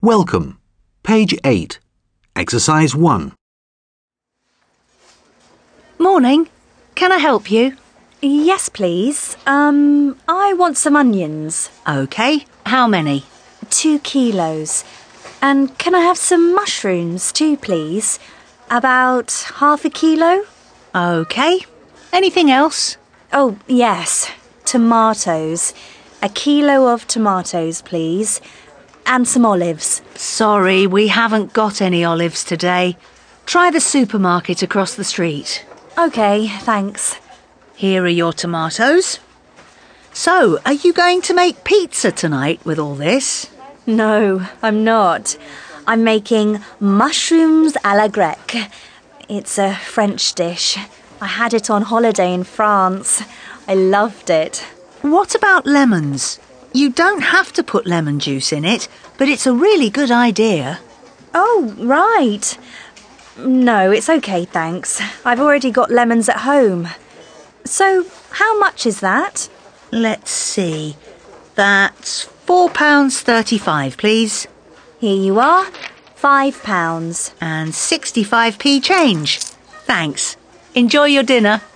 Welcome. Page 8. Exercise 1. Morning. Can I help you? Yes, please. I want some onions. OK. How many? 2 kilos. And can I have some mushrooms too, please? About half a kilo? OK. Anything else? Oh, yes. Tomatoes. 1 kilo of tomatoes, please. And some olives. Sorry, we haven't got any olives today. Try the supermarket across the street. OK, thanks. Here are your tomatoes. So, are you going to make pizza tonight with all this? No, I'm not. I'm making mushrooms à la grecque. It's a French dish. I had it on holiday in France. I loved it. What about lemons? You don't have to put lemon juice in it, but it's a really good idea. Oh, right. No, it's OK, thanks. I've already got lemons at home. So, how much is that? Let's see. That's £4.35, please. Here you are. £5. And 65p change. Thanks. Enjoy your dinner.